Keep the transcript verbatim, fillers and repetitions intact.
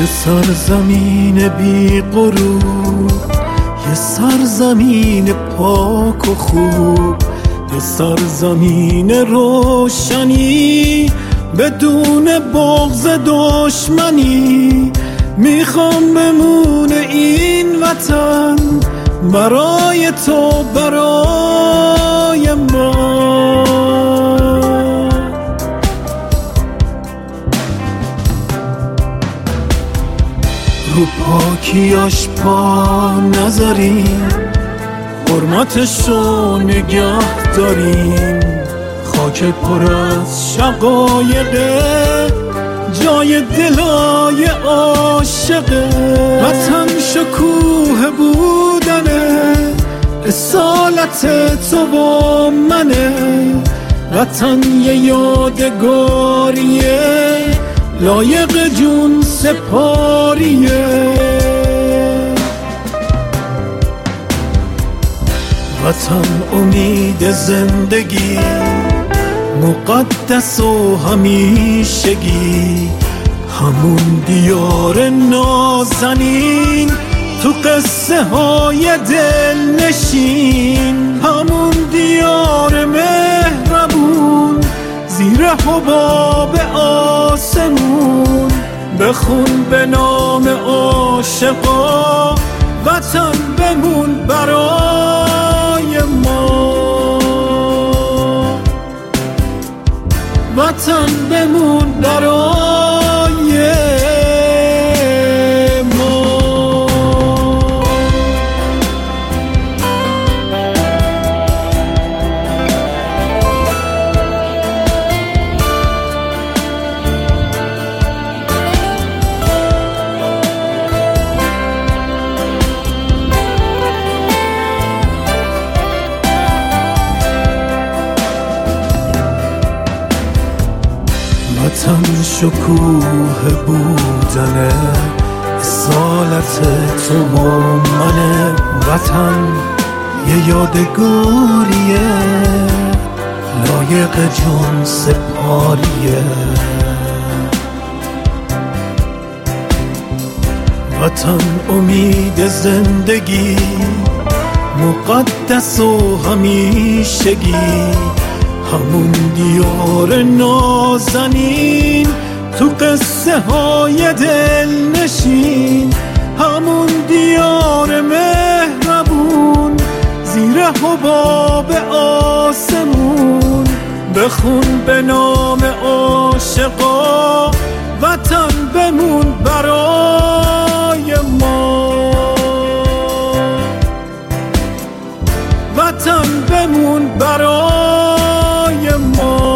یه سرزمین بی غرور، یه سرزمین پاک و خوب، یه سرزمین روشنی بدون بغض دشمنی. میخوام بمونه این وطن برای تو، برای ما. رو پاکیاش پا نذاریم، حرمتشو نگه داریم. خاک پر از شقایقه، جای دلای عاشقه. وطن شکوه بودنه، اصالت تو و منه. وطن یه یادگاریه، لایق جون سپاریه. وطن امید زندگی، مقدس و همیشگی. همون دیار نازنین تو قصه های دل نشین. همون دیار مهربون زیر حباب آسمون. بخون به نام عاشقا، وطن بمون برای ما. وطن بمون برای ما. وطن شکوه بودنه، اصالت تو و منه. وطن یه یادگاریه، لایق جان سپاریه. وطن امید زندگی، مقدس و همیشگی. همون دیار نازنین تو قصه های دل نشین. همون دیار مهربون زیر حباب آسمون. بخون به نام عاشقا، وطن بمون برای ما. وطن بمون برای ما.